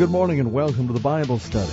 good morning and welcome to the Bible study.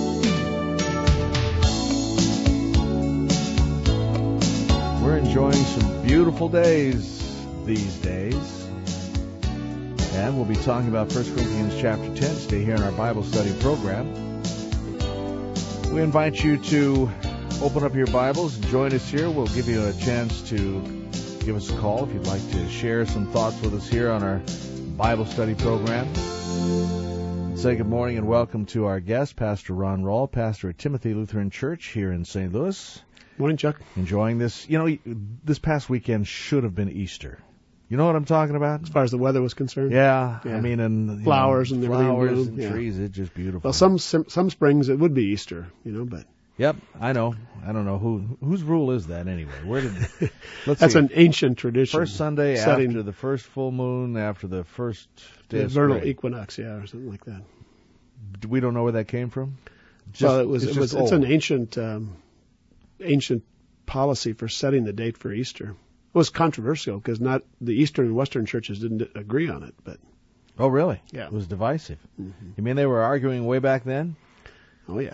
We're enjoying some beautiful days these days. And we'll be talking about 1 Corinthians chapter 10 today here in our Bible study program. We invite you to open up your Bibles and join us here. We'll give you a chance to give us a call if you'd like to share some thoughts with us here on our Bible study program. Say good morning and welcome to our guest, Pastor Ron Rall, pastor at Timothy Lutheran Church here in St. Louis. Morning, Chuck. Enjoying this. You know, this past weekend should have been Easter. You know what I'm talking about? As far as the weather was concerned? Yeah. I mean, and flowers and everything. Flowers and trees. It's just beautiful. Well, some springs it would be Easter, but. Yep, I know. I don't know whose rule is that anyway. Where did? That's an ancient tradition. First Sunday after the first full moon, after the first day of vernal spring. equinox, or something like that. We don't know where that came from. It's an ancient policy for setting the date for Easter. It was controversial because not the Eastern and Western churches didn't agree on it, but. Oh, really? Yeah. It was divisive. Mm-hmm. You mean they were arguing way back then? Oh, yeah.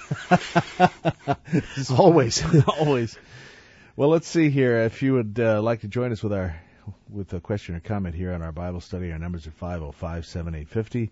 Always. Always. Well, let's see here. If you would like to join us with a question or comment here on our Bible study, our numbers are 505-7850,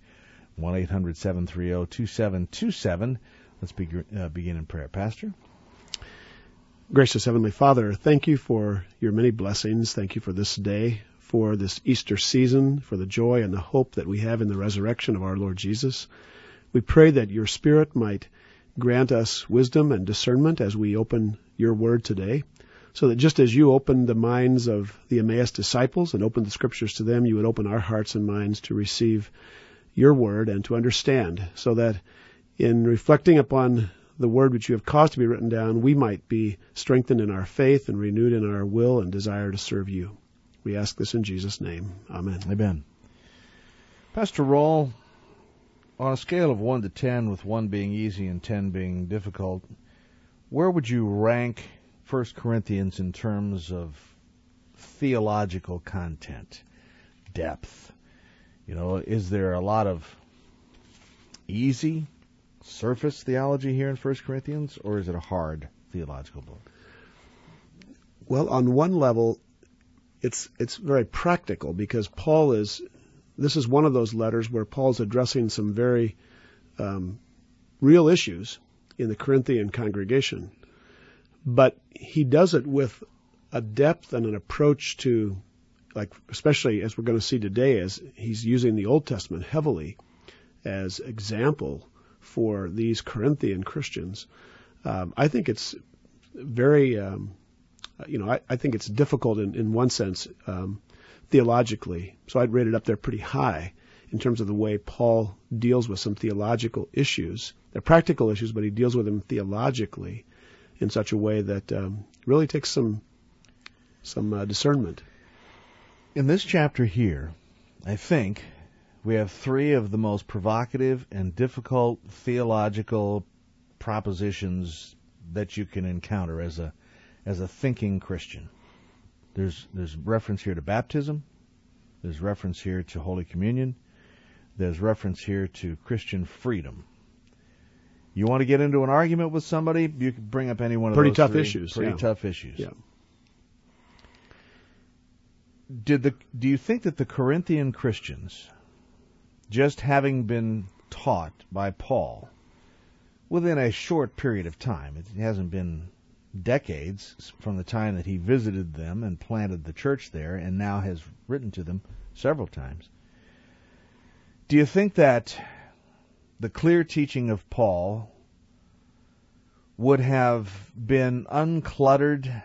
1-800-730-2727. Let's begin in prayer. Pastor? Gracious Heavenly Father, thank you for your many blessings. Thank you for this day, for this Easter season, for the joy and the hope that we have in the resurrection of our Lord Jesus. We pray that your Spirit might grant us wisdom and discernment as we open your word today, so that just as you opened the minds of the Emmaus disciples and opened the Scriptures to them, you would open our hearts and minds to receive your word and to understand, so that in reflecting upon the word which you have caused to be written down, we might be strengthened in our faith and renewed in our will and desire to serve you. We ask this in Jesus' name. Amen. Amen. Pastor Rall, on a scale of 1 to 10, with 1 being easy and 10 being difficult, where would you rank 1 Corinthians in terms of theological content, depth? Is there a lot of easy surface theology here in 1 Corinthians, or is it a hard theological book? Well, on one level, it's very practical because this is one of those letters where Paul's addressing some very real issues in the Corinthian congregation. But he does it with a depth and an approach to, especially as we're going to see today, as he's using the Old Testament heavily as example for these Corinthian Christians. I think it's very, I think it's difficult in one sense theologically. So I'd rate it up there pretty high in terms of the way Paul deals with some theological issues. They're practical issues, but he deals with them theologically in such a way that really takes some discernment. In this chapter here, I think we have 3 of the most provocative and difficult theological propositions that you can encounter as a thinking Christian. There's reference here to baptism. There's reference here to Holy Communion. There's reference here to Christian freedom. You want to get into an argument with somebody, you can bring up any one of those tough 3. issues. Pretty tough issues. Yeah. Do you think that the Corinthian Christians, just having been taught by Paul within a short period of time, it hasn't been decades from the time that he visited them and planted the church there and now has written to them several times, do you think that the clear teaching of Paul would have been uncluttered,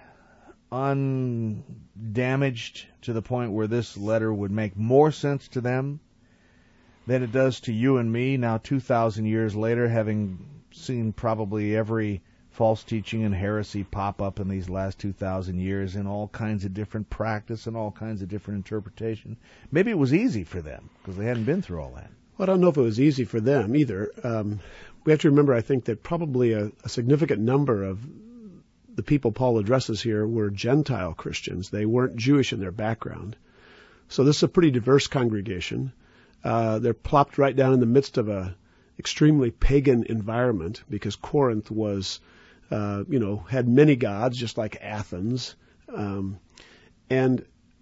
undamaged to the point where this letter would make more sense to them than it does to you and me now 2,000 years later, having seen probably every false teaching and heresy pop up in these last 2,000 years in all kinds of different practice and all kinds of different interpretation? Maybe it was easy for them because they hadn't been through all that. Well, I don't know if it was easy for them either. We have to remember, I think, that probably a significant number of the people Paul addresses here were Gentile Christians. They weren't Jewish in their background. So this is a pretty diverse congregation. They're plopped right down in the midst of a extremely pagan environment, because Corinth was, had many gods, just like Athens. And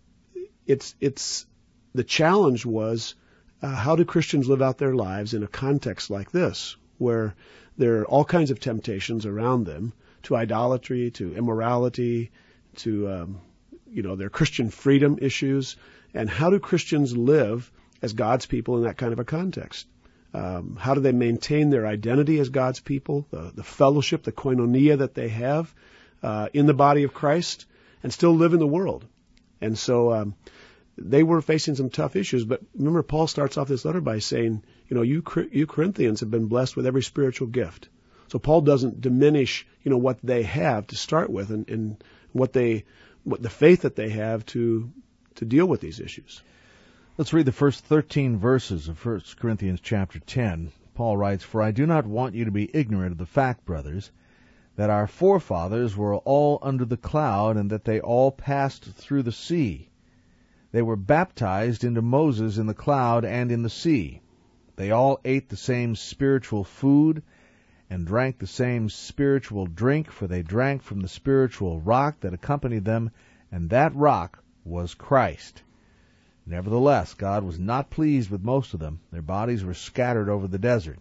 the challenge was, how do Christians live out their lives in a context like this, where there are all kinds of temptations around them to idolatry, to immorality, to, their Christian freedom issues, and how do Christians live as God's people in that kind of a context? How do they maintain their identity as God's people, the fellowship, the koinonia that they have in the body of Christ, and still live in the world? And so they were facing some tough issues. But remember, Paul starts off this letter by saying, you Corinthians have been blessed with every spiritual gift. So Paul doesn't diminish, what they have to start with, and what the faith that they have to deal with these issues. Let's read the first 13 verses of 1 Corinthians chapter 10. Paul writes, "For I do not want you to be ignorant of the fact, brothers, that our forefathers were all under the cloud, and that they all passed through the sea. They were baptized into Moses in the cloud and in the sea. They all ate the same spiritual food and drank the same spiritual drink, for they drank from the spiritual rock that accompanied them, and that rock was Christ. Nevertheless, God was not pleased with most of them. Their bodies were scattered over the desert.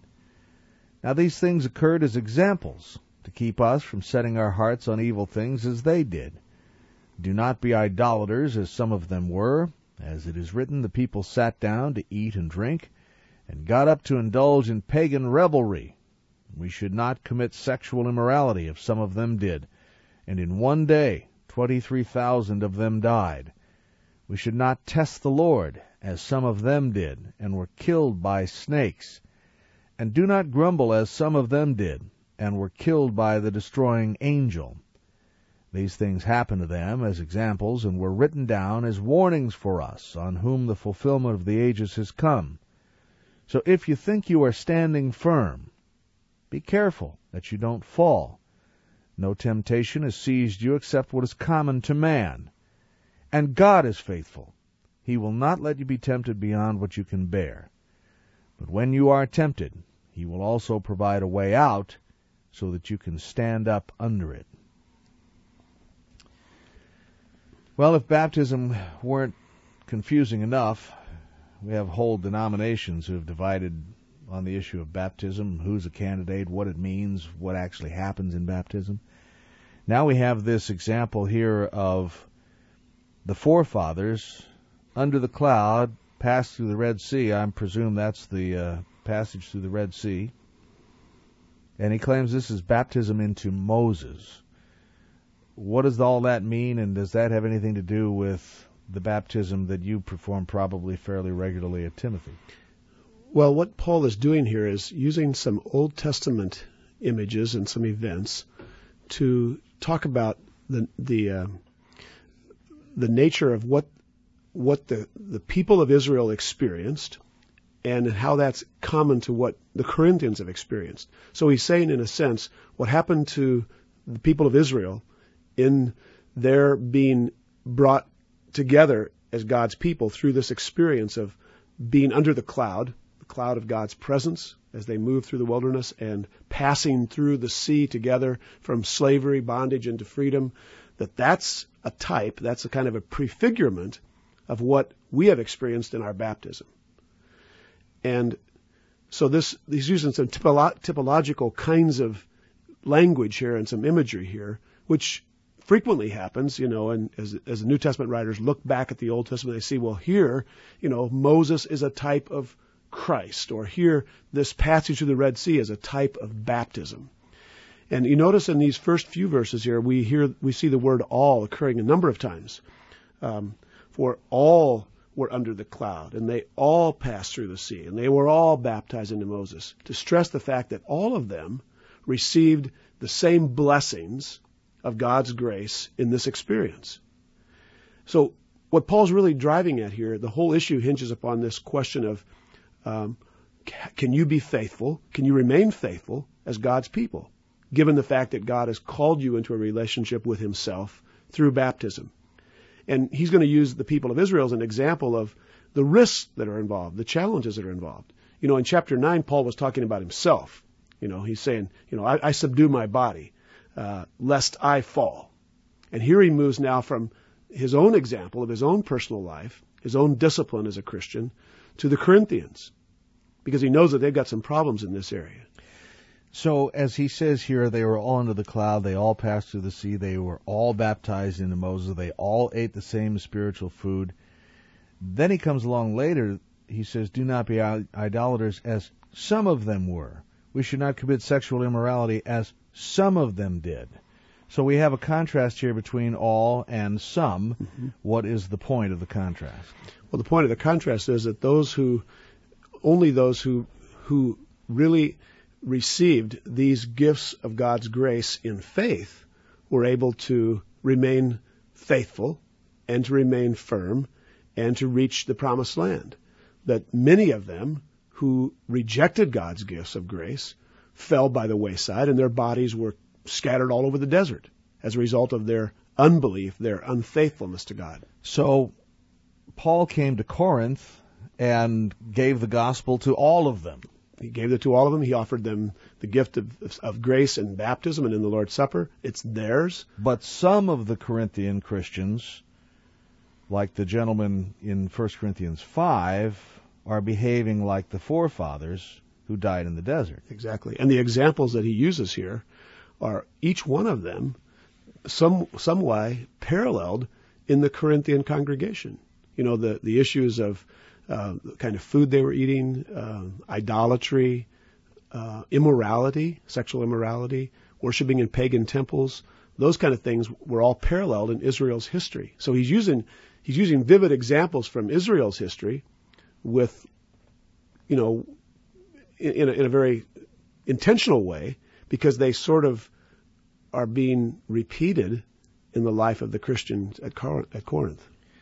Now these things occurred as examples, to keep us from setting our hearts on evil things as they did. Do not be idolaters, as some of them were. As it is written, the people sat down to eat and drink, and got up to indulge in pagan revelry. We should not commit sexual immorality, as some of them did, and in one day 23,000 of them died. We should not test the Lord, as some of them did, and were killed by snakes. And do not grumble, as some of them did, and were killed by the destroying angel. These things happened to them as examples, and were written down as warnings for us, on whom the fulfillment of the ages has come. So if you think you are standing firm, be careful that you don't fall. No temptation has seized you except what is common to man. And God is faithful. He will not let you be tempted beyond what you can bear. But when you are tempted, He will also provide a way out, so that you can stand up under it." Well, if baptism weren't confusing enough, we have whole denominations who have divided on the issue of baptism, who's a candidate, what it means, what actually happens in baptism. Now we have this example here of the forefathers under the cloud passed through the Red Sea. I presume that's the passage through the Red Sea. And he claims this is baptism into Moses. What does all that mean, and does that have anything to do with the baptism that you perform probably fairly regularly at Timothy? Well, what Paul is doing here is using some Old Testament images and some events to talk about the nature of what the people of Israel experienced, and how that's common to what the Corinthians have experienced. So he's saying, in a sense, what happened to the people of Israel in their being brought together as God's people through this experience of being under the cloud of God's presence as they moved through the wilderness, and passing through the sea together from slavery, bondage, into freedom, that's a type, that's a kind of a prefigurement of what we have experienced in our baptism. And so he's using some typological kinds of language here and some imagery here, which frequently happens, and as the New Testament writers look back at the Old Testament, they see, well, here, Moses is a type of Christ, or here, this passage through the Red Sea is a type of baptism. And you notice in these first few verses here, we see the word all occurring a number of times. For all were under the cloud, and they all passed through the sea, and they were all baptized into Moses, to stress the fact that all of them received the same blessings of God's grace in this experience. So what Paul's really driving at here, the whole issue hinges upon this question of, can you be faithful? Can you remain faithful as God's people, given the fact that God has called you into a relationship with Himself through baptism? And he's going to use the people of Israel as an example of the risks that are involved, the challenges that are involved. In chapter 9, Paul was talking about himself. He's saying, I subdue my body, lest I fall. And here he moves now from his own example of his own personal life, his own discipline as a Christian, to the Corinthians, because he knows that they've got some problems in this area. So, as he says here, they were all under the cloud, they all passed through the sea, they were all baptized into Moses, they all ate the same spiritual food. Then he comes along later, he says, do not be idolaters as some of them were. We should not commit sexual immorality as some of them did. So we have a contrast here between all and some. Mm-hmm. What is the point of the contrast? Well, the point of the contrast is that only those who really received these gifts of God's grace in faith were able to remain faithful and to remain firm and to reach the promised land. That many of them who rejected God's gifts of grace fell by the wayside, and their bodies were scattered all over the desert as a result of their unbelief, their unfaithfulness to God. So Paul came to Corinth and gave the gospel to all of them. He gave it to all of them. He offered them the gift of grace in baptism and in the Lord's Supper. It's theirs. But some of the Corinthian Christians, like the gentleman in 1 Corinthians 5, are behaving like the forefathers who died in the desert. Exactly. And the examples that he uses here are each one of them some way paralleled in the Corinthian congregation. The issues of the kind of food they were eating, idolatry, immorality, sexual immorality, worshiping in pagan temples, those kind of things were all paralleled in Israel's history. So he's using vivid examples from Israel's history with, in a very intentional way, because they sort of are being repeated in the life of the Christians at Corinth.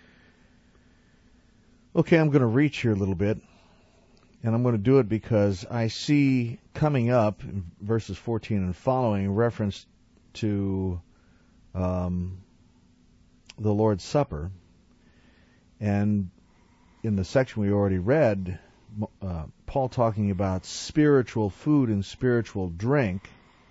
Okay, I'm going to reach here a little bit, and I'm going to do it because I see coming up in verses 14 and following reference to the Lord's Supper. And in the section we already read, Paul talking about spiritual food and spiritual drink.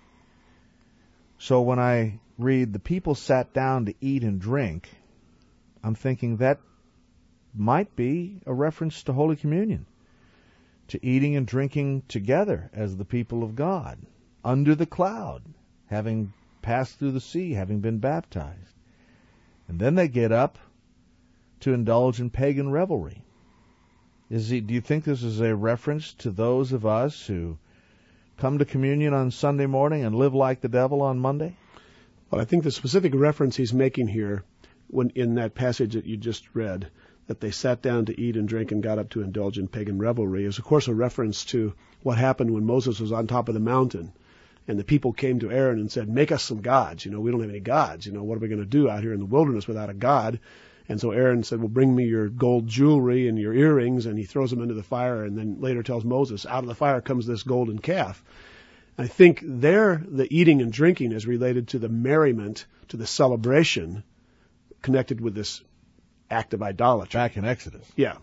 So when I read, the people sat down to eat and drink, I'm thinking that might be a reference to Holy Communion, to eating and drinking together as the people of God, under the cloud, having passed through the sea, having been baptized. And then they get up to indulge in pagan revelry. Do you think this is a reference to those of us who come to communion on Sunday morning and live like the devil on Monday? Well, I think the specific reference he's making here, when in that passage that you just read, that they sat down to eat and drink and got up to indulge in pagan revelry, is of course a reference to what happened when Moses was on top of the mountain and the people came to Aaron and said, make us some gods. We don't have any gods. What are we going to do out here in the wilderness without a god? And so Aaron said, well, bring me your gold jewelry and your earrings, and he throws them into the fire, and then later tells Moses, out of the fire comes this golden calf. I think there the eating and drinking is related to the merriment, to the celebration connected with this act of idolatry. Back in Exodus. Yeah.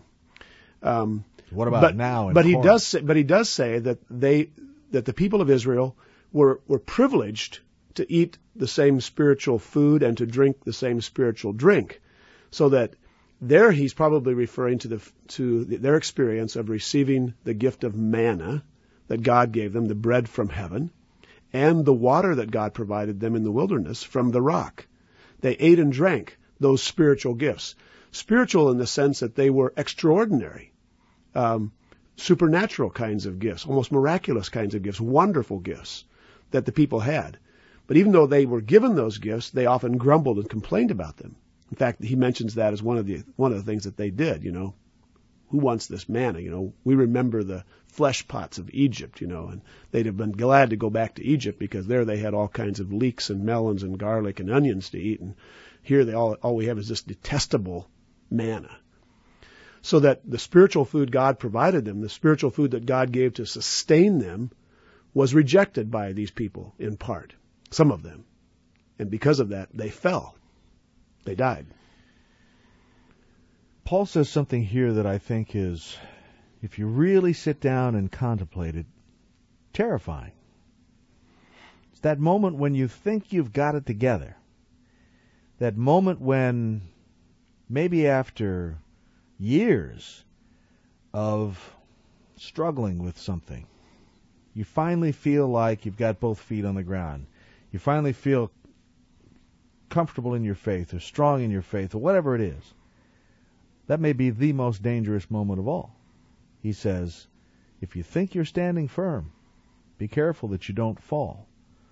What about now? But he does say that the people of Israel were privileged to eat the same spiritual food and to drink the same spiritual drink. So that there he's probably referring to their experience of receiving the gift of manna that God gave them, the bread from heaven, and the water that God provided them in the wilderness from the rock. They ate and drank those spiritual gifts. Spiritual in the sense that they were extraordinary, supernatural kinds of gifts, almost miraculous kinds of gifts, wonderful gifts that the people had. But even though they were given those gifts, they often grumbled and complained about them. In fact, he mentions that as one of the things that they did. Who wants this manna? We remember the flesh pots of Egypt, and they'd have been glad to go back to Egypt because there they had all kinds of leeks and melons and garlic and onions to eat, and here all we have is this detestable manna. So that the spiritual food God provided them, the spiritual food that God gave to sustain them, was rejected by these people in part, some of them, and because of that, they fell. They died. Paul says something here that I think is if you really sit down and contemplate it, terrifying. It's that moment when you think you've got it together. That moment when maybe after years of struggling with something, you finally feel like you've got both feet on the ground. You finally feel comfortable in your faith or strong in your faith or whatever it is. That may be the most dangerous moment of all. He says, if you think you're standing firm, be careful that you don't fall.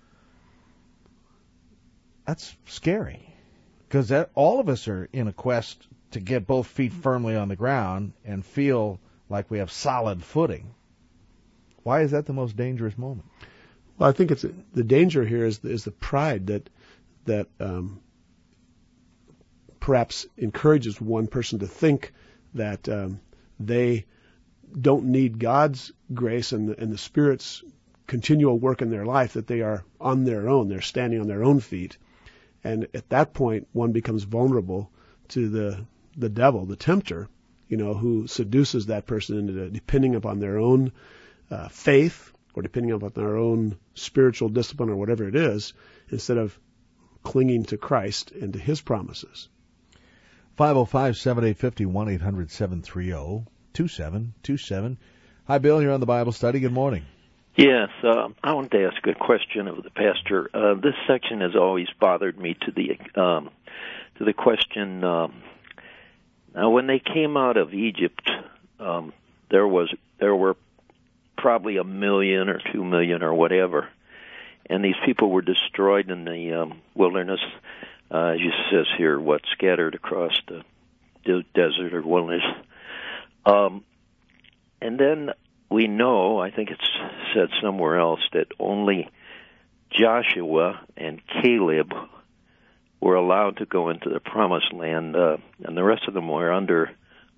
That's scary, because all of us are in a quest to get both feet firmly on the ground and feel like we have solid footing. Why is that the most dangerous moment? Well, I think the danger here is the pride that perhaps encourages one person to think that they don't need God's grace and the Spirit's continual work in their life, that they are on their own. They're standing on their own feet. And at that point, one becomes vulnerable to the devil, the tempter, who seduces that person into depending upon their own faith or depending upon their own spiritual discipline or whatever it is, instead of clinging to Christ and to His promises. 505-7850, 1-800-730-2727. Hi, Bill. You're on the Bible study. Good morning. Yes, I wanted to ask a question of the pastor. This section has always bothered me to the question. Now, when they came out of Egypt, there were probably 1 million or 2 million or whatever, and these people were destroyed in the wilderness. As it says here, scattered across the desert or wilderness. And then we know, I think it's said somewhere else, that only Joshua and Caleb were allowed to go into the promised land, and the rest of them were under,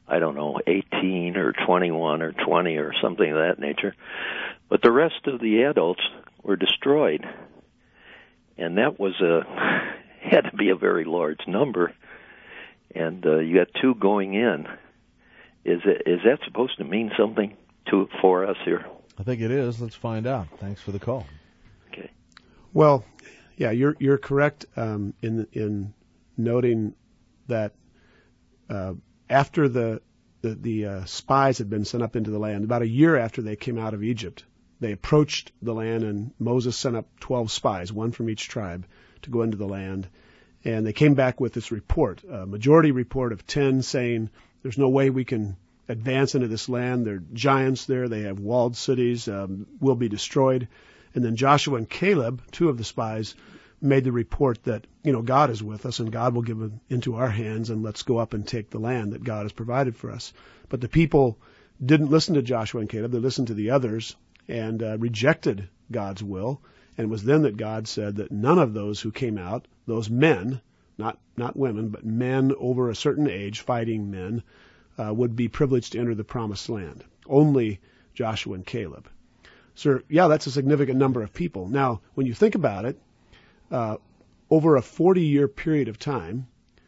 18 or 21 or 20 or something of that nature. But the rest of the adults were destroyed. And that had to be a very large number. And you got 2 going in. Is that supposed to mean something for us here? I think it is. Let's find out. Thanks for the call. Okay. Well, yeah, you're correct in noting that after the spies had been sent up into the land, about a year after they came out of Egypt, they approached the land, and Moses sent up 12 spies, one from each tribe, to go into the land. And they came back with this report, a majority report of 10 saying there's no way we can advance into this land. There are giants there. They have walled cities. Will be destroyed. And then Joshua and Caleb, 2 of the spies, made the report that, God is with us and God will give it into our hands, and let's go up and take the land that God has provided for us. But the people didn't listen to Joshua and Caleb. They listened to the others and rejected God's will. And it was then that God said that none of those who came out, those men, not women, but men over a certain age, fighting men, would be privileged to enter the promised land. Only Joshua and Caleb. So, yeah, that's a significant number of people. Now, when you think about it, over a 40-year period of time,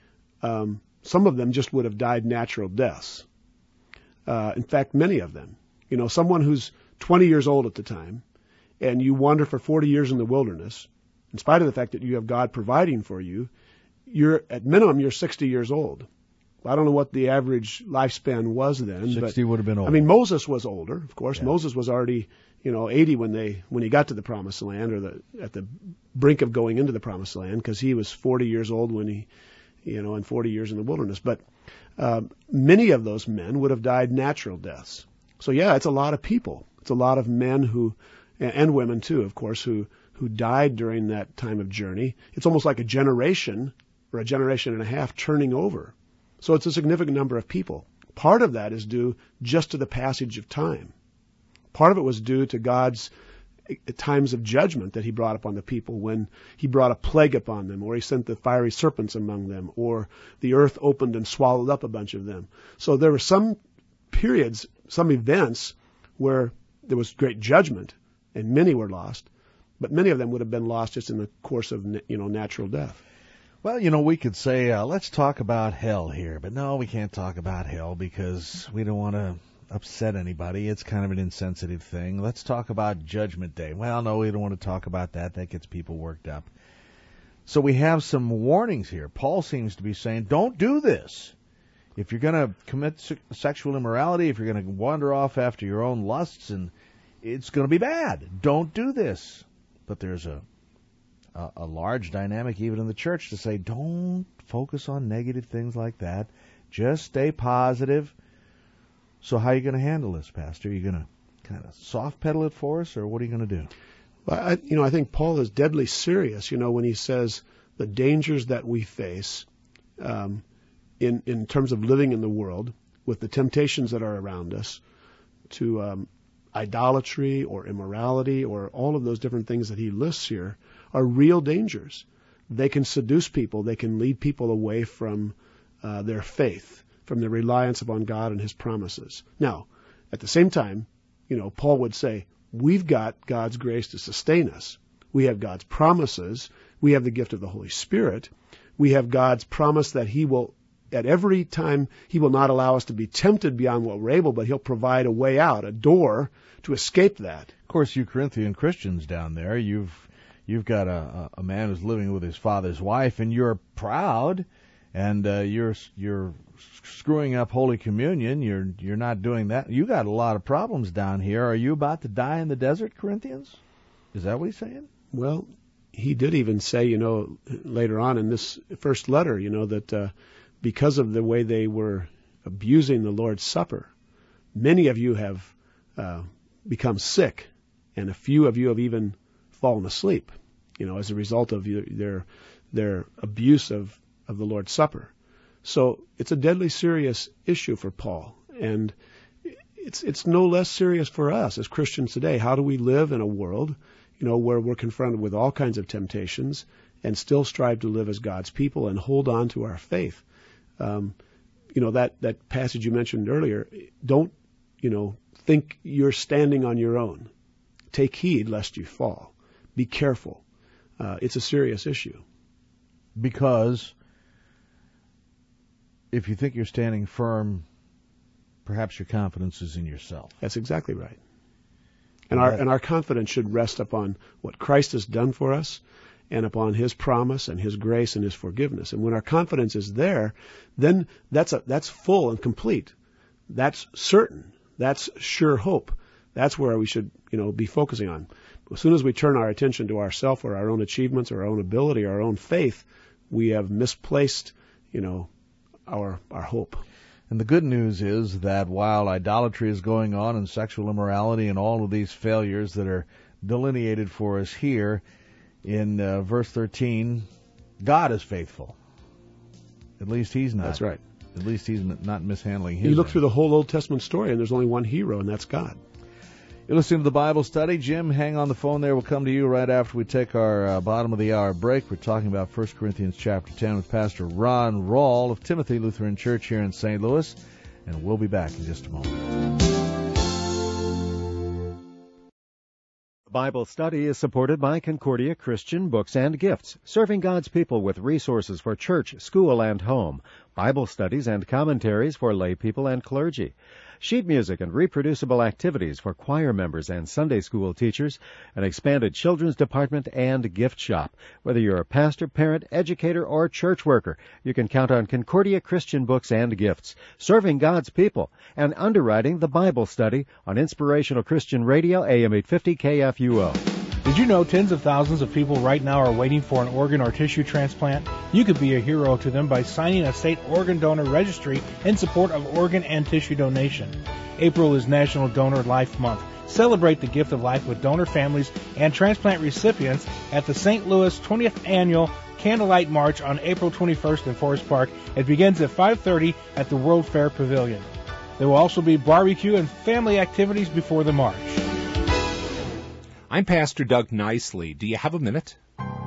some of them just would have died natural deaths. In fact, many of them. Someone who's 20 years old at the time, and you wander for 40 years in the wilderness, in spite of the fact that you have God providing for you, at minimum, you're 60 years old. I don't know what the average lifespan was then. 60 would have been older. I mean, Moses was older, of course. Yeah. Moses was already, 80 when he got to the promised land, or at the brink of going into the promised land, because he was 40 years old when he, and 40 years in the wilderness. But many of those men would have died natural deaths. So yeah, it's a lot of people. It's a lot of men and women too, of course, who died during that time of journey. It's almost like a generation or a generation and a half turning over. So it's a significant number of people. Part of that is due just to the passage of time. Part of it was due to God's times of judgment that He brought upon the people, when He brought a plague upon them, or He sent the fiery serpents among them, or the earth opened and swallowed up a bunch of them. So there were some periods, some events where there was great judgment, and many were lost, but many of them would have been lost just in the course of natural death. Well, we could say, let's talk about hell here. But no, we can't talk about hell because we don't want to upset anybody. It's kind of an insensitive thing. Let's talk about Judgment Day. Well, no, we don't want to talk about that. That gets people worked up. So we have some warnings here. Paul seems to be saying, don't do this. If you're going to commit sexual immorality, if you're going to wander off after your own lusts, and it's going to be bad. Don't do this. But there's a large dynamic even in the church to say, don't focus on negative things like that. Just stay positive. So how are you going to handle this, Pastor? Are you going to kind of soft pedal it for us, or what are you going to do? Well, I think Paul is deadly serious, when he says the dangers that we face in terms of living in the world, with the temptations that are around us, to idolatry or immorality or all of those different things that he lists here are real dangers. They can seduce people. They can lead people away from their faith, from their reliance upon God and his promises. Now, at the same time, Paul would say, we've got God's grace to sustain us. We have God's promises. We have the gift of the Holy Spirit. We have God's promise that he will, at every time, he will not allow us to be tempted beyond what we're able, but he'll provide a way out, a door to escape that. Of course, you Corinthian Christians down there, you've got a man who's living with his father's wife, and you're proud, and you're screwing up Holy Communion. You're not doing that. You got a lot of problems down here. Are you about to die in the desert, Corinthians? Is that what he's saying? Well, he did even say, later on in this first letter, that because of the way they were abusing the Lord's Supper, many of you have become sick, and a few of you have even fallen asleep, as a result of their abuse of the Lord's Supper. So it's a deadly serious issue for Paul, and it's no less serious for us as Christians today. How do we live in a world, where we're confronted with all kinds of temptations and still strive to live as God's people and hold on to our faith? That passage you mentioned earlier, don't, think you're standing on your own. Take heed lest you fall. Be careful. It's a serious issue. Because if you think you're standing firm, perhaps your confidence is in yourself. That's exactly right. And our confidence should rest upon what Christ has done for us and upon his promise and his grace and his forgiveness. And when our confidence is there, then that's full and complete. That's certain. That's sure hope. That's where we should, be focusing on. As soon as we turn our attention to ourselves or our own achievements or our own ability, our own faith, we have misplaced, our hope. And the good news is that while idolatry is going on and sexual immorality and all of these failures that are delineated for us here in verse 13, God is faithful. At least he's not. That's right. At least he's not mishandling his. You look through the whole Old Testament story, and there's only one hero, and that's God. You're listening to the Bible Study. Jim, hang on the phone there. We'll come to you right after we take our bottom of the hour break. We're talking about 1 Corinthians chapter 10 with Pastor Ron Rawl of Timothy Lutheran Church here in St. Louis, and we'll be back in just a moment. Bible Study is supported by Concordia Christian Books and Gifts, serving God's people with resources for church, school, and home, Bible studies and commentaries for lay people and clergy, sheet music and reproducible activities for choir members and Sunday school teachers, an expanded children's department and gift shop. Whether you're a pastor, parent, educator, or church worker, you can count on Concordia Christian Books and Gifts, serving God's people, and underwriting the Bible Study on Inspirational Christian Radio, AM 850 KFUO. Did you know tens of thousands of people right now are waiting for an organ or tissue transplant? You could be a hero to them by signing a state organ donor registry in support of organ and tissue donation. April is National Donor Life Month. Celebrate the gift of life with donor families and transplant recipients at the St. Louis 20th Annual Candlelight March on April 21st in Forest Park. It begins at 5:30 at the World Fair Pavilion. There will also be barbecue and family activities before the march. I'm Pastor Doug Nicely. Do you have a minute?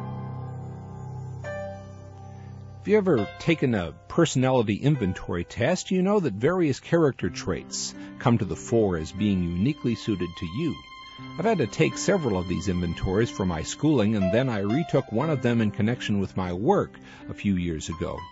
If you ever taken a personality inventory test, you know that various character traits come to the fore as being uniquely suited to you. I've had to take several of these inventories for my schooling, and then I retook one of them in connection with my work a few years ago.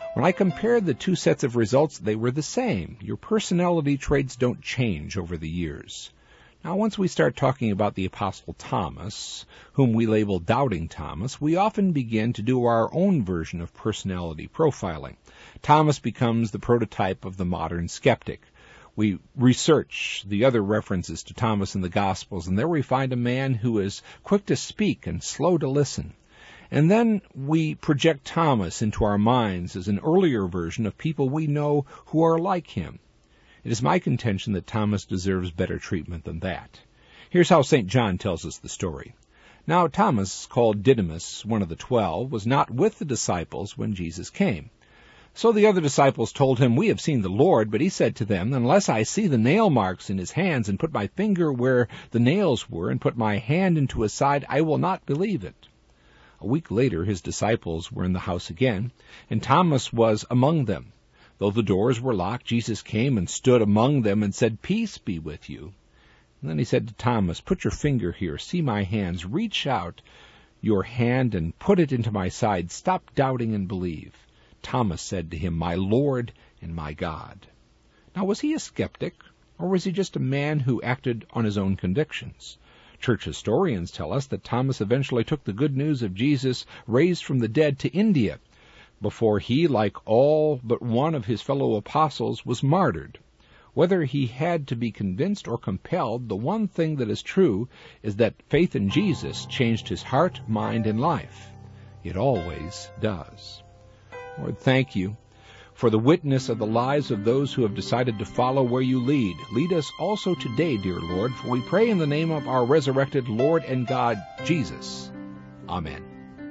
When I compared the two sets of results, they were the same. Your personality traits don't change over the years. Now, once we start talking about the Apostle Thomas, whom we label Doubting Thomas, we often begin to do our own version of personality profiling. Thomas becomes the prototype of the modern skeptic. We research the other references to Thomas in the Gospels, and there we find a man who is quick to speak and slow to listen. And then we project Thomas into our minds as an earlier version of people we know who are like him. It is my contention that Thomas deserves better treatment than that. Here's how St. John tells us the story. Now Thomas, called Didymus, one of the 12, was not with the disciples when Jesus came. So the other disciples told him, "We have seen the Lord," but he said to them, "Unless I see the nail marks in his hands, and put my finger where the nails were, and put my hand into his side, I will not believe it." A week later his disciples were in the house again, and Thomas was among them. Though the doors were locked, Jesus came and stood among them and said, "Peace be with you." And then he said to Thomas, "Put your finger here, see my hands, reach out your hand and put it into my side. Stop doubting and believe." Thomas said to him, "My Lord and my God." Now, was he a skeptic, or was he just a man who acted on his own convictions? Church historians tell us that Thomas eventually took the good news of Jesus raised from the dead to India, before he, like all but one of his fellow apostles, was martyred. Whether he had to be convinced or compelled, the one thing that is true is that faith in Jesus changed his heart, mind, and life. It always does. Lord, thank you for the witness of the lives of those who have decided to follow where you lead. Lead us also today, dear Lord, for we pray in the name of our resurrected Lord and God, Jesus. Amen.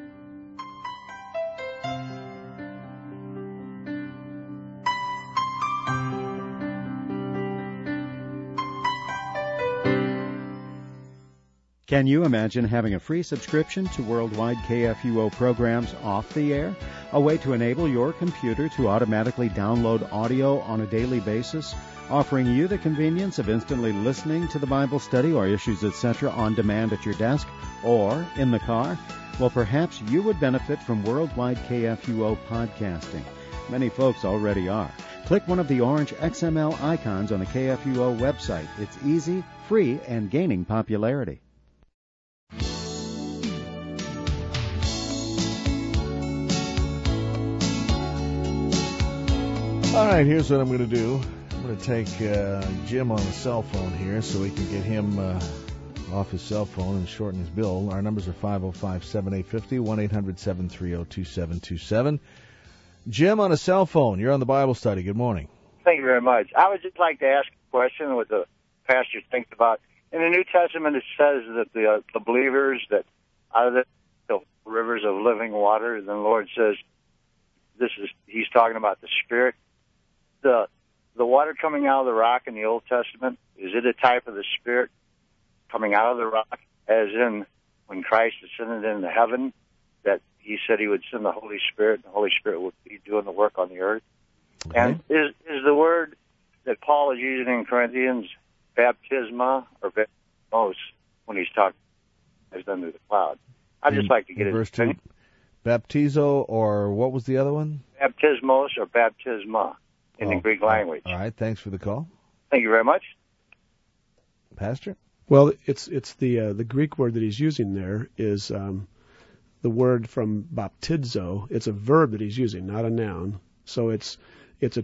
Can you imagine having a free subscription to worldwide KFUO programs off the air? A way to enable your computer to automatically download audio on a daily basis, offering you the convenience of instantly listening to the Bible study or issues, etc. on demand at your desk or in the car? Well, perhaps you would benefit from worldwide KFUO podcasting. Many folks already are. Click one of the orange XML icons on the KFUO website. It's easy, free, and gaining popularity. All right, here's what I'm going to do. I'm going to take Jim on the cell phone here so we can get him off his cell phone and shorten his bill. Our numbers are 505-7850, 1-800-730-2727. Jim on a cell phone. You're on the Bible study. Good morning. Thank you very much. I would just like to ask a question what the pastor thinks about. In the New Testament, it says that the believers, that out of the rivers of living water, the Lord says, he's talking about the Spirit. The water coming out of the rock in the Old Testament, is it a type of the Spirit coming out of the rock, as in when Christ ascended into heaven, that he said he would send the Holy Spirit, and the Holy Spirit would be doing the work on the earth? Okay. And is the word that Paul is using in Corinthians baptisma or baptismos when he's talking as under the cloud? I'd just like to get verse 2. Baptizo, or what was the other one? Baptismos or baptisma in the Greek language. All right, thanks for the call. Thank you very much. Pastor? Well, it's the Greek word that he's using there is the word from baptizo. It's a verb that he's using, not a noun. So it's a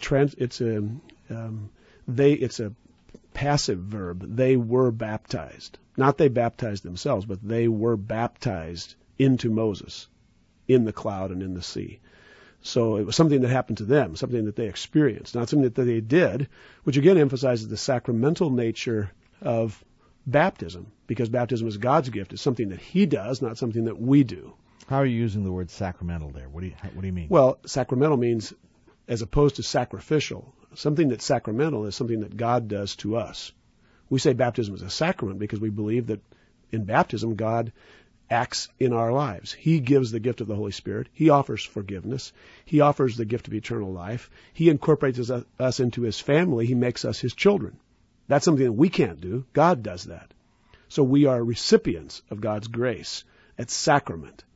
passive verb. They were baptized. Not they baptized themselves, but they were baptized into Moses in the cloud and in the sea. So it was something that happened to them, something that they experienced, not something that they did, which again emphasizes the sacramental nature of baptism, because baptism is God's gift. It's something that he does, not something that we do. How are you using the word sacramental there? What do you mean? Well, sacramental means, as opposed to sacrificial, something that's sacramental is something that God does to us. We say baptism is a sacrament because we believe that in baptism God acts in our lives. He gives the gift of the Holy Spirit. He offers forgiveness. He offers the gift of eternal life. He incorporates us into his family. He makes us his children. That's something that we can't do. God does that. So we are recipients of God's grace. It's sacrament.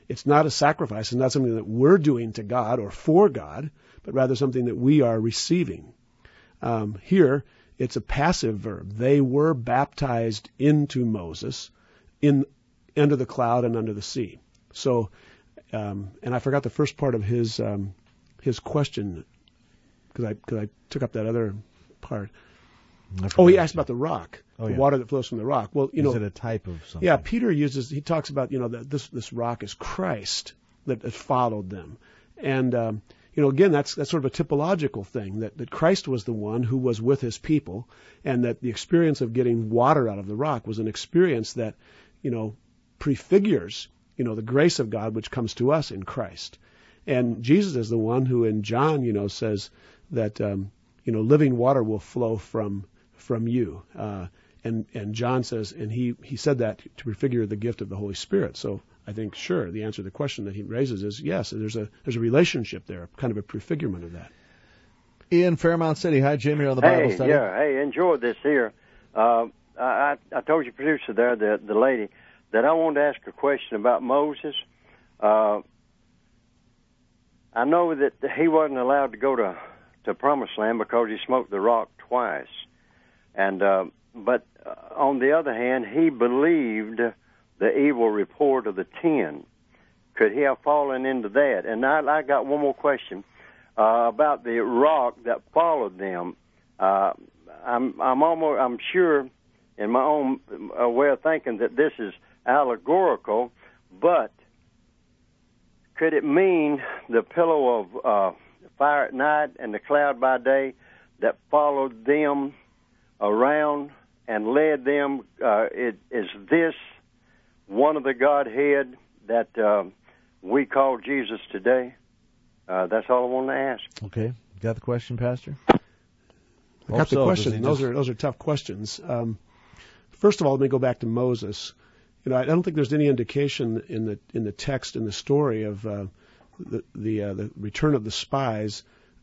It's not a sacrifice. It's not something that we're doing to God or for God, but rather something that we are receiving. Here, it's a passive verb. They were baptized into Moses under the cloud and under the sea. So, and I forgot the first part of his question because I took up that other part. Oh, he asked about the rock, the water that flows from the rock. Well, is it a type of something? Yeah, Peter he talks about, that this rock is Christ that followed them. And, again, that's sort of a typological thing, that Christ was the one who was with his people, and that the experience of getting water out of the rock was an experience that, prefigures, the grace of God which comes to us in Christ. And Jesus is the one who in John, says that, living water will flow from you. And John says, and he said that to prefigure the gift of the Holy Spirit. So I think, sure, the answer to the question that he raises is yes, there's a relationship there, kind of a prefigurement of that. Ian, Fairmount City. Hi, Jim, here on the Bible Study. Enjoyed this here. I told your producer there, the lady, that I wanted to ask a question about Moses. I know that he wasn't allowed to go to Promised Land because he smoked the rock twice. And but on the other hand, he believed the evil report of the 10. Could he have fallen into that? And I got one more question about the rock that followed them. I'm sure in my own way of thinking that this is allegorical, but could it mean the pillow of fire at night and the cloud by day that followed them around and led them? Is this one of the Godhead that we call Jesus today? That's all I want to ask. Okay. Got the question, Pastor? I got the question. Those are tough questions. First of all, let me go back to Moses. I don't think there's any indication in the text, in the story of the return of the spies,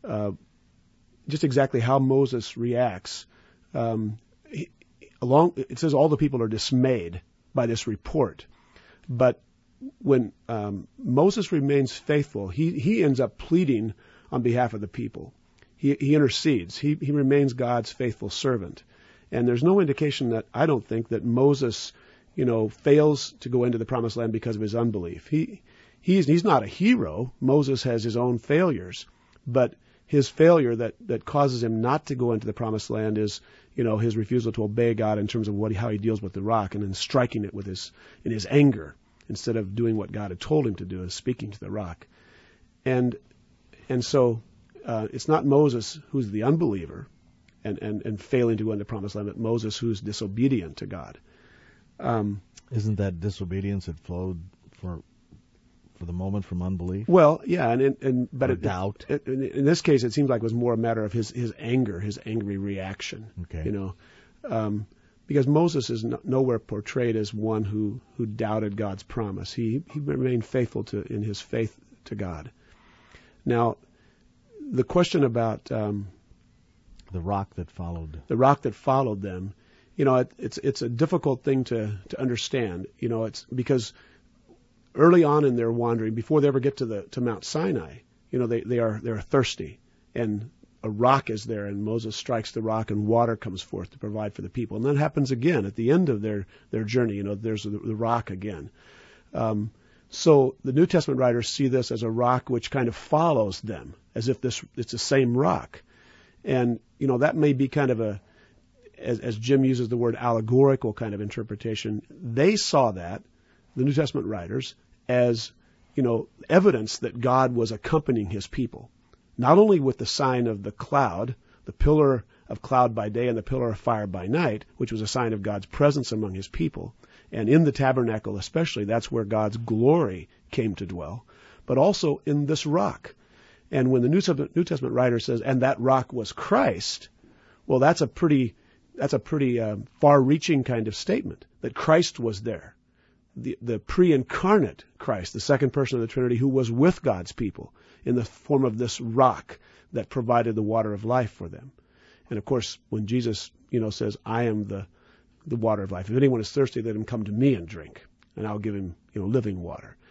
just exactly how Moses reacts. It says all the people are dismayed by this report, but when Moses remains faithful, he ends up pleading on behalf of the people. He intercedes. He remains God's faithful servant, and there's no indication that I don't think that Moses, fails to go into the Promised Land because of his unbelief. He's not a hero. Moses has his own failures, but his failure that causes him not to go into the Promised Land is, his refusal to obey God in terms of how he deals with the rock and then striking it in his anger instead of doing what God had told him to do, is speaking to the rock. And so it's not Moses who's the unbeliever and failing to go into the Promised Land, but Moses who's disobedient to God. Isn't that disobedience that flowed for the moment from unbelief? Well, yeah, but doubt. In this case, it seems like it was more a matter of his anger, his angry reaction. Okay. Because Moses is nowhere portrayed as one who doubted God's promise. He remained faithful in his faith to God. Now, the question about the rock that followed them. It's a difficult thing to understand. It's because early on in their wandering, before they ever get to Mount Sinai, they're thirsty, and a rock is there, and Moses strikes the rock, and water comes forth to provide for the people. And that happens again at the end of their journey. There's the rock again. So the New Testament writers see this as a rock which kind of follows them, as if it's the same rock, and that may be kind of as Jim uses the word, allegorical kind of interpretation. They saw that, the New Testament writers, as, evidence that God was accompanying his people. Not only with the sign of the cloud, the pillar of cloud by day and the pillar of fire by night, which was a sign of God's presence among his people. And in the tabernacle especially, that's where God's glory came to dwell. But also in this rock. And when the New Testament writer says, and that rock was Christ, well, that's a pretty far-reaching kind of statement, that Christ was there. The pre-incarnate Christ, the second person of the Trinity, who was with God's people in the form of this rock that provided the water of life for them. And of course, when Jesus, says, I am the water of life. If anyone is thirsty, let him come to me and drink, and I'll give him, living water.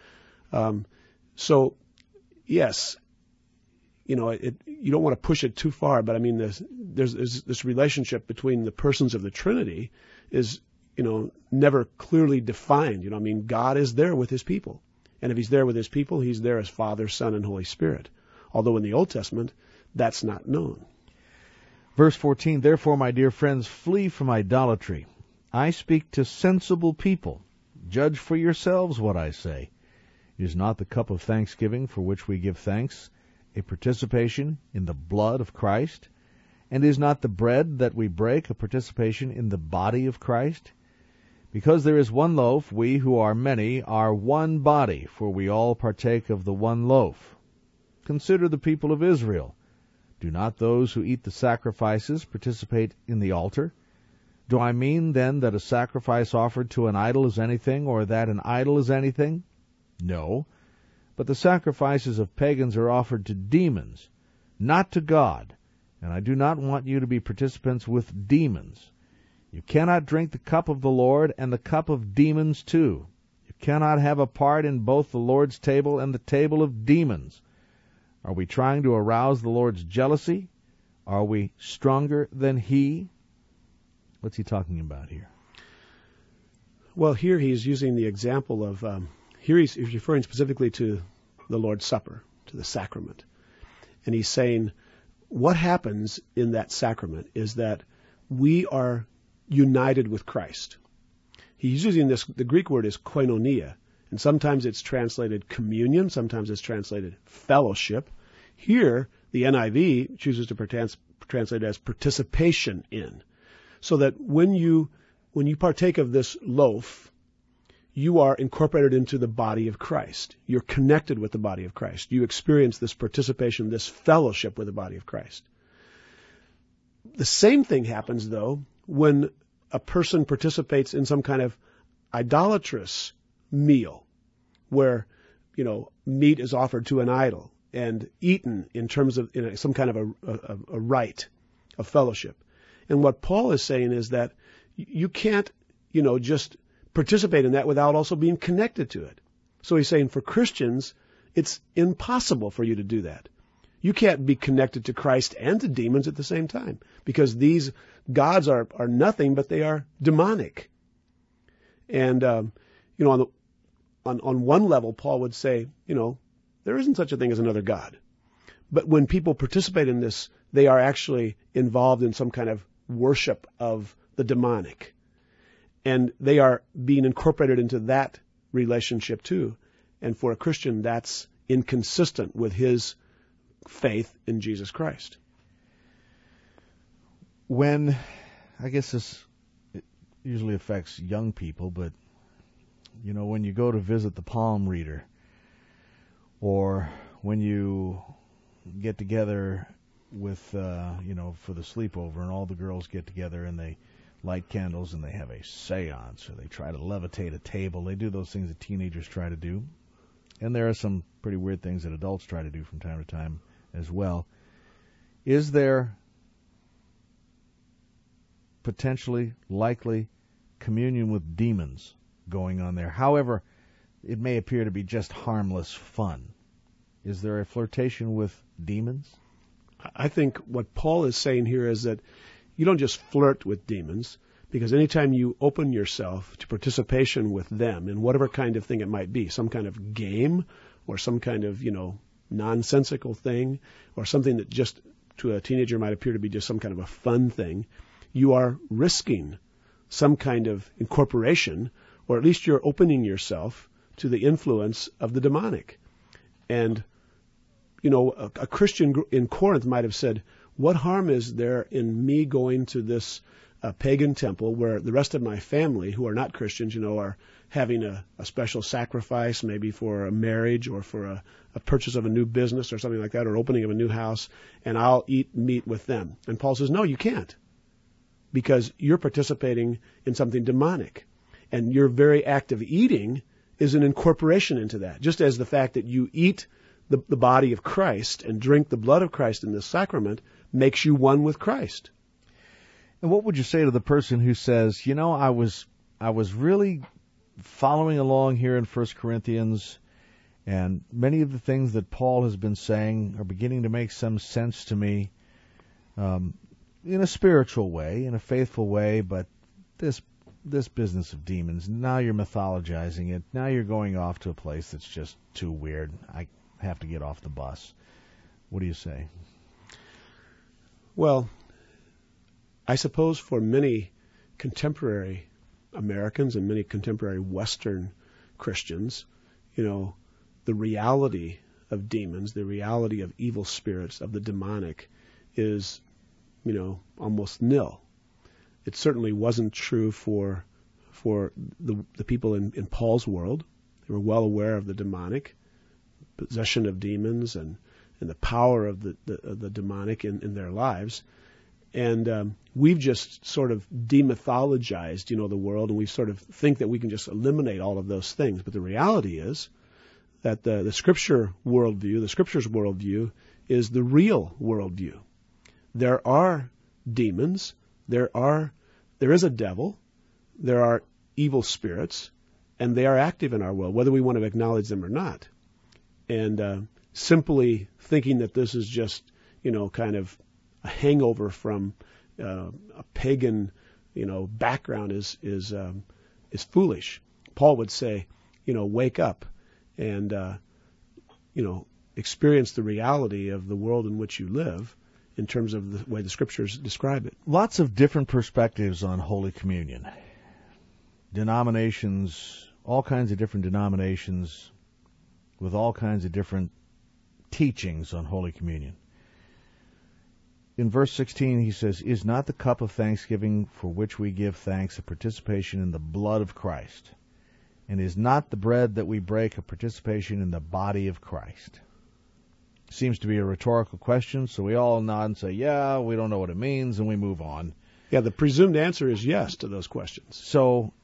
So, yes, you don't want to push it too far, but I mean, there's this relationship between the persons of the Trinity is, never clearly defined. I mean, God is there with his people. And if he's there with his people, he's there as Father, Son, and Holy Spirit. Although in the Old Testament, that's not known. Verse 14, therefore, my dear friends, flee from idolatry. I speak to sensible people. Judge for yourselves what I say. Is not the cup of thanksgiving for which we give thanks a participation in the blood of Christ? And is not the bread that we break a participation in the body of Christ? Because there is one loaf, we who are many are one body, for we all partake of the one loaf. Consider the people of Israel. Do not those who eat the sacrifices participate in the altar? Do I mean then that a sacrifice offered to an idol is anything, or that an idol is anything? No, but the sacrifices of pagans are offered to demons, not to God, and I do not want you to be participants with demons. You cannot drink the cup of the Lord and the cup of demons too. You cannot have a part in both the Lord's table and the table of demons. Are we trying to arouse the Lord's jealousy? Are we stronger than he? What's he talking about here? Well, here he's using the example of, here he's referring specifically to the Lord's Supper, to the sacrament. And he's saying, what happens in that sacrament is that we are united with Christ. He's using the Greek word is koinonia, and sometimes it's translated communion, sometimes it's translated fellowship. Here, the NIV chooses to translate it as participation in. So that when you partake of this loaf, you are incorporated into the body of Christ. You're connected with the body of Christ. You experience this participation, this fellowship with the body of Christ. The same thing happens, though, when a person participates in some kind of idolatrous meal where, meat is offered to an idol and eaten in terms of some kind of a rite of fellowship. And what Paul is saying is that you can't, just participate in that without also being connected to it. So he's saying for Christians, it's impossible for you to do that. You can't be connected to Christ and to demons at the same time, because these gods are nothing but they are demonic. And on one level, Paul would say, there isn't such a thing as another god. But when people participate in this, they are actually involved in some kind of worship of the demonic. And they are being incorporated into that relationship too. And for a Christian, that's inconsistent with his faith in Jesus Christ. When, I guess it usually affects young people, but, when you go to visit the palm reader, or when you get together with, for the sleepover, and all the girls get together and they light candles and they have a seance, or they try to levitate a table. They do those things that teenagers try to do. And there are some pretty weird things that adults try to do from time to time as well. Is there potentially, likely, communion with demons going on there? However, it may appear to be just harmless fun. Is there a flirtation with demons? I think what Paul is saying here is that you don't just flirt with demons, because anytime you open yourself to participation with them in whatever kind of thing it might be, some kind of game or some kind of, nonsensical thing, or something that just to a teenager might appear to be just some kind of a fun thing, you are risking some kind of incorporation, or at least you're opening yourself to the influence of the demonic. And, a Christian in Corinth might have said, what harm is there in me going to this pagan temple where the rest of my family, who are not Christians, are having a special sacrifice, maybe for a marriage or for a purchase of a new business or something like that, or opening of a new house, and I'll eat meat with them. And Paul says, no, you can't, because you're participating in something demonic. And your very act of eating is an incorporation into that, just as the fact that you eat the body of Christ and drink the blood of Christ in this sacrament makes you one with Christ. And what would you say to the person who says, I was really following along here in 1 Corinthians, And many of the things that Paul has been saying are beginning to make some sense to me in a spiritual way, in a faithful way, but this business of demons, now you're mythologizing it. Now you're going off to a place that's just too weird. I have to get off the bus. What do you say? Well, I suppose for many contemporary Americans and many contemporary Western Christians, the reality of demons, the reality of evil spirits, of the demonic, is, almost nil. It certainly wasn't true for the people in Paul's world. They were well aware of the demonic, possession of demons, and the power of the demonic in their lives. And we've just sort of demythologized, the world, and we sort of think that we can just eliminate all of those things. But the reality is that the Scripture's worldview, is the real worldview. There are demons. There is a devil. There are evil spirits, and they are active in our world, whether we want to acknowledge them or not. And simply thinking that this is just, kind of a hangover from a pagan, background is foolish. Paul would say, wake up and, experience the reality of the world in which you live in terms of the way the Scriptures describe it. Lots of different perspectives on Holy Communion. Denominations, all kinds of different denominations with all kinds of different teachings on Holy Communion. In verse 16, he says, "Is not the cup of thanksgiving for which we give thanks a participation in the blood of Christ? And is not the bread that we break a participation in the body of Christ?" Seems to be a rhetorical question, so we all nod and say, yeah, we don't know what it means, and we move on. Yeah, the presumed answer is yes to those questions. So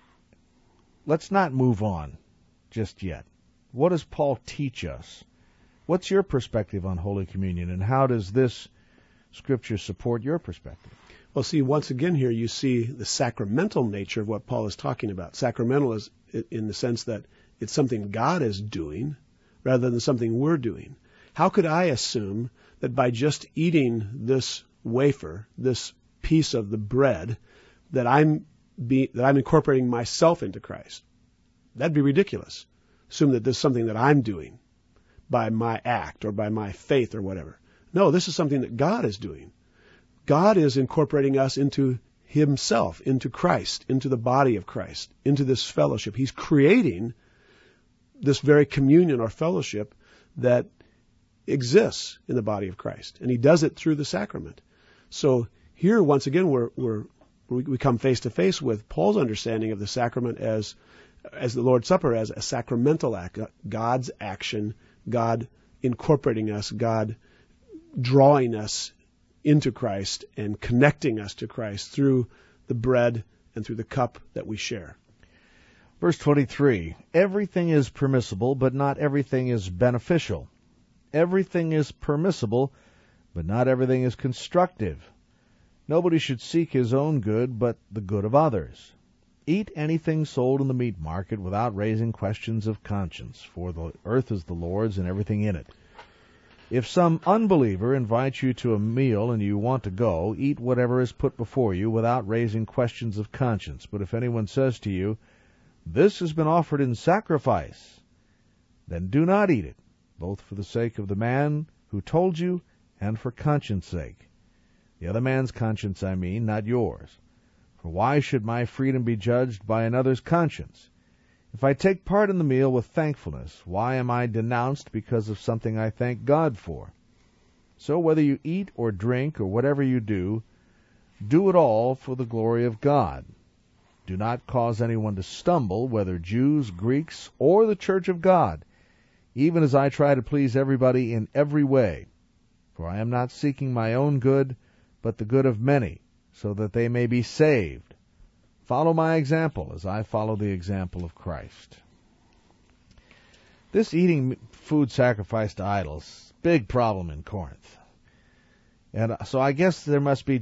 let's not move on just yet. What does Paul teach us? What's your perspective on Holy Communion, and how does this Scripture support your perspective? Well, see, once again here you see the sacramental nature of what Paul is talking about. Sacramental is in the sense that it's something God is doing rather than something we're doing. How could I assume that by just eating this wafer, this piece of the bread, that I'm incorporating myself into Christ? That'd be ridiculous. Assume that this is something that I'm doing by my act or by my faith or whatever. No, this is something that God is doing. God is incorporating us into Himself, into Christ, into the body of Christ, into this fellowship. He's creating this very communion or fellowship that exists in the body of Christ, and He does it through the sacrament. So here, once again, we come face to face with Paul's understanding of the sacrament as the Lord's Supper, as a sacramental act, God's action, God incorporating us, God drawing us into Christ and connecting us to Christ through the bread and through the cup that we share. Verse 23, "Everything is permissible, but not everything is beneficial. Everything is permissible, but not everything is constructive. Nobody should seek his own good, but the good of others. Eat anything sold in the meat market without raising questions of conscience, for the earth is the Lord's and everything in it. If some unbeliever invites you to a meal and you want to go, eat whatever is put before you without raising questions of conscience. But if anyone says to you, 'This has been offered in sacrifice,' then do not eat it, both for the sake of the man who told you and for conscience sake. The other man's conscience, I mean, not yours. For why should my freedom be judged by another's conscience? If I take part in the meal with thankfulness, why am I denounced because of something I thank God for? So whether you eat or drink or whatever you do it all for the glory of God. Do not cause anyone to stumble, whether Jews, Greeks, or the church of God, even as I try to please everybody in every way. For I am not seeking my own good, but the good of many, so that they may be saved. Follow my example as I follow the example of Christ." This eating food sacrificed to idols, big problem in Corinth. And so I guess there must be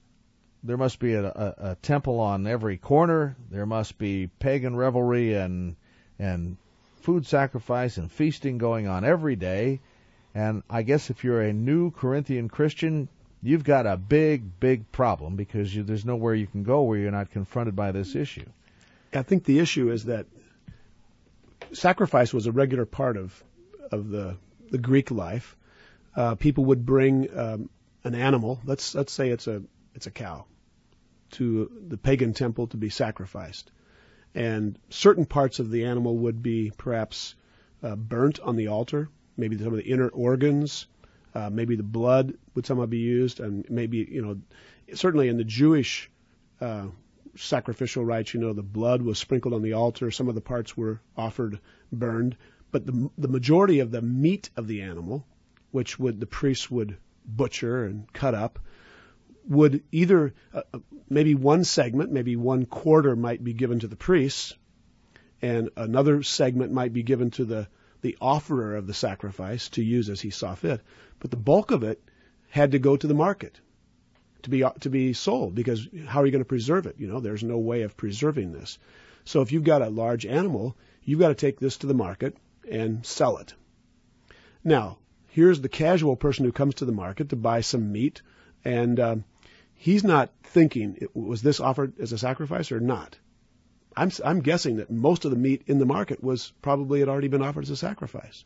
a temple on every corner. There must be pagan revelry and food sacrifice and feasting going on every day. And I guess if you're a new Corinthian Christian, you've got a big, big problem because there's nowhere you can go where you're not confronted by this issue. I think the issue is that sacrifice was a regular part of the Greek life. People would bring an animal. Let's say it's a cow to the pagan temple to be sacrificed, and certain parts of the animal would be perhaps burnt on the altar. Maybe some of the inner organs. Maybe the blood would somehow be used, and maybe certainly in the Jewish sacrificial rites, the blood was sprinkled on the altar. Some of the parts were offered burned, but the majority of the meat of the animal, which the priests would butcher and cut up, would either maybe one segment, maybe 1/4 might be given to the priests, and another segment might be given to the offerer of the sacrifice to use as he saw fit. But the bulk of it had to go to the market to be sold, because how are you going to preserve it? There's no way of preserving this. So if you've got a large animal, you've got to take this to the market and sell it. Now, here's the casual person who comes to the market to buy some meat, and he's not thinking, was this offered as a sacrifice or not? I'm guessing that most of the meat in the market had already been offered as a sacrifice.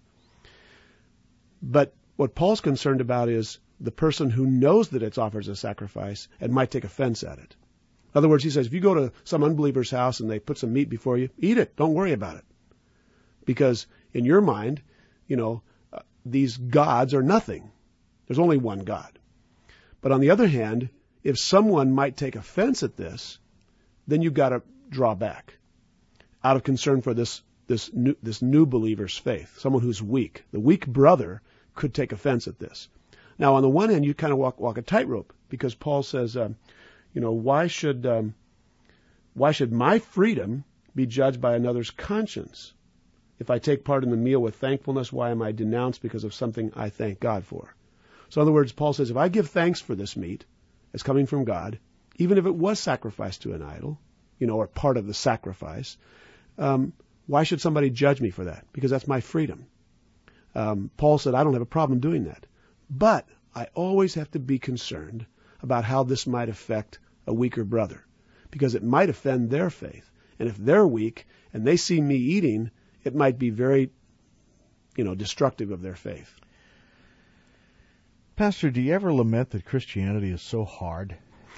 But what Paul's concerned about is the person who knows that it's offered as a sacrifice and might take offense at it. In other words, he says, if you go to some unbeliever's house and they put some meat before you, eat it. Don't worry about it. Because in your mind, these gods are nothing. There's only one God. But on the other hand, if someone might take offense at this, then you've got to draw back out of concern for this new believer's faith, someone who's weak. The weak brother could take offense at this. Now, on the one hand, you kind of walk a tightrope, because Paul says, why should my freedom be judged by another's conscience? If I take part in the meal with thankfulness, why am I denounced because of something I thank God for? So in other words, Paul says, if I give thanks for this meat as coming from God, even if it was sacrificed to an idol, or part of the sacrifice, why should somebody judge me for that? Because that's my freedom. Paul said, I don't have a problem doing that. But I always have to be concerned about how this might affect a weaker brother, because it might offend their faith. And if they're weak and they see me eating, it might be very, destructive of their faith. Pastor, do you ever lament that Christianity is so hard?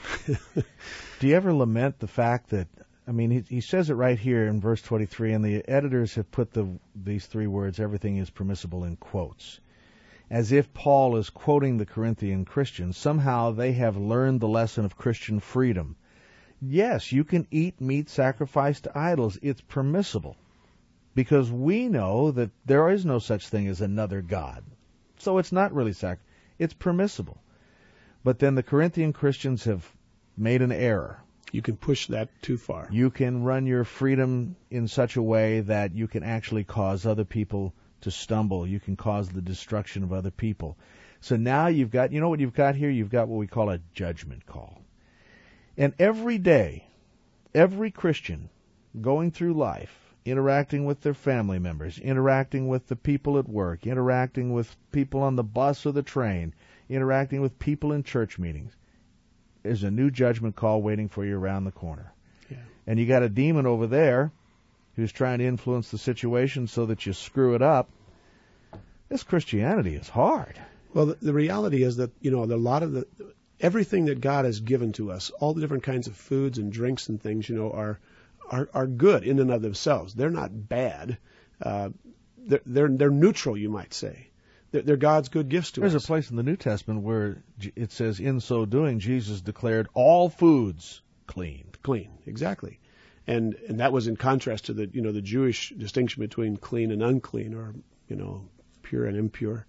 Do you ever lament the fact that, he says it right here in verse 23, and the editors have put these 3 words, everything is permissible, in quotes, as if Paul is quoting the Corinthian Christians. Somehow they have learned the lesson of Christian freedom. Yes, you can eat meat sacrificed to idols. It's permissible, because we know that there is no such thing as another God. So it's not really it's permissible. But then the Corinthian Christians have made an error. You can push that too far. You can run your freedom in such a way that you can actually cause other people to stumble. You can cause the destruction of other people. So now you've got, what you've got here? You've got what we call a judgment call. And every day, every Christian going through life, interacting with their family members, interacting with the people at work, interacting with people on the bus or the train, interacting with people in church meetings, there's a new judgment call waiting for you around the corner. Yeah. And you got a demon over there who's trying to influence the situation so that you screw it up. This Christianity is hard. Well, the reality is that, a lot of everything that God has given to us, all the different kinds of foods and drinks and things, are good in and of themselves. They're not bad. They're neutral, you might say. They're God's good gifts to us. There's a place in the New Testament where it says, in so doing, Jesus declared all foods clean. Clean, exactly. And that was in contrast to the Jewish distinction between clean and unclean, or pure and impure.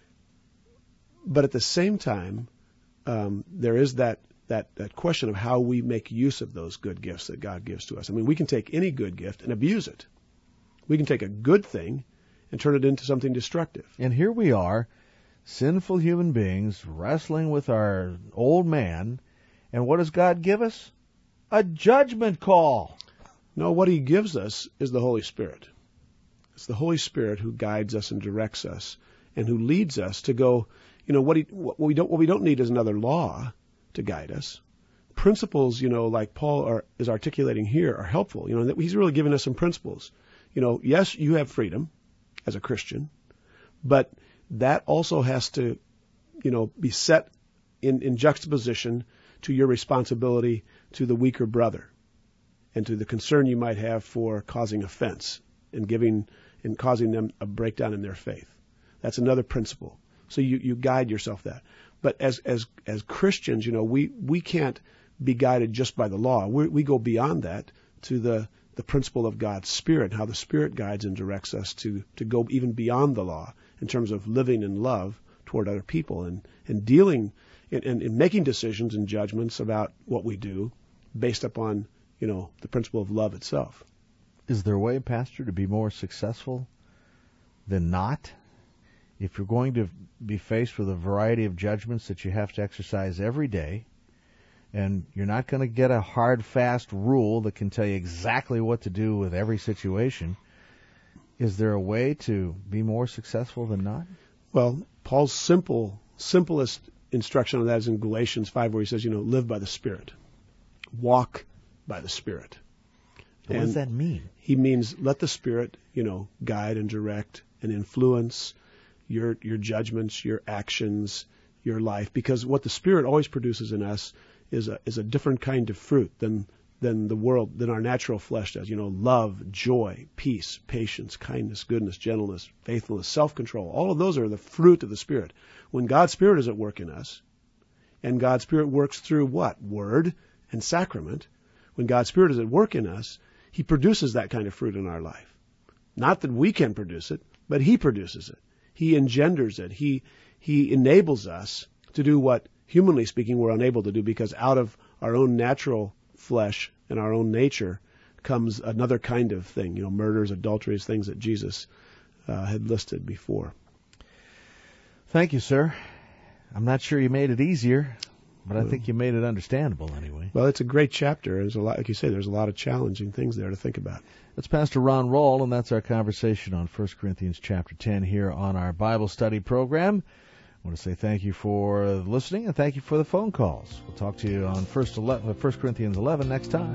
But at the same time, there is that question of how we make use of those good gifts that God gives to us. We can take any good gift and abuse it. We can take a good thing and turn it into something destructive. And here we are, sinful human beings, wrestling with our old man, and what does God give us? A judgment call. No, what He gives us is the Holy Spirit. It's the Holy Spirit who guides us and directs us and who leads us to go, what we don't need is another law to guide us. Principles, like Paul is articulating here, are helpful. That he's really giving us some principles. Yes, you have freedom as a Christian, but that also has to, be set in juxtaposition to your responsibility to the weaker brother and to the concern you might have for causing offense and causing them a breakdown in their faith. That's another principle. So you guide yourself that. But as Christians, we can't be guided just by the law. We go beyond that to the principle of God's Spirit, how the Spirit guides and directs us to go even beyond the law in terms of living in love toward other people and dealing and making decisions and judgments about what we do based upon, the principle of love itself. Is there a way, Pastor, to be more successful than not? If you're going to be faced with a variety of judgments that you have to exercise every day, and you're not going to get a hard, fast rule that can tell you exactly what to do with every situation, is there a way to be more successful than not? Well, Paul's simplest instruction on that is in Galatians 5, where he says, live by the Spirit. Walk by the Spirit. What does that mean? He means let the Spirit, guide and direct and influence your judgments, your actions, your life, because what the Spirit always produces in us is a different kind of fruit than our natural flesh does. Love, joy, peace, patience, kindness, goodness, gentleness, faithfulness, self-control. All of those are the fruit of the Spirit. When God's Spirit is at work in us, and God's Spirit works through what? Word and sacrament. When God's Spirit is at work in us, He produces that kind of fruit in our life. Not that we can produce it, but He produces it. He engenders it. He enables us to do what, humanly speaking, we're unable to do, because out of our own natural flesh and our own nature comes another kind of thing, murders, adulteries, things that Jesus had listed before. Thank you, sir. I'm not sure you made it easier, but I think you made it understandable anyway. Well, it's a great chapter. There's a lot, like you say, there's a lot of challenging things there to think about. That's Pastor Ron Roll, and that's our conversation on 1 Corinthians chapter 10 here on our Bible study program. I want to say thank you for listening, and thank you for the phone calls. We'll talk to you on 1 Corinthians 11 next time.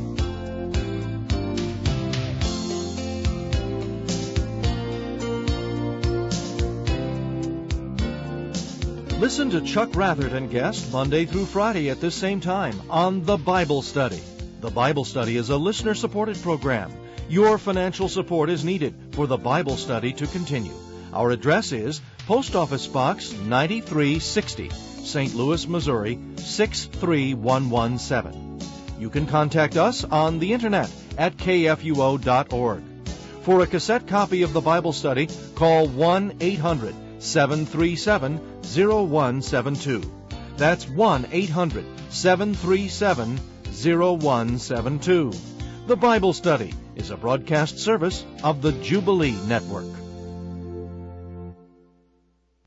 Listen to Chuck Rathert and guest Monday through Friday at this same time on The Bible Study. The Bible Study is a listener-supported program. Your financial support is needed for The Bible Study to continue. Our address is Post Office Box 9360, St. Louis, Missouri 63117. You can contact us on the internet at kfuo.org. For a cassette copy of the Bible Study, call 1-800-737-0172. That's 1-800-737-0172. The Bible Study is a broadcast service of the Jubilee Network.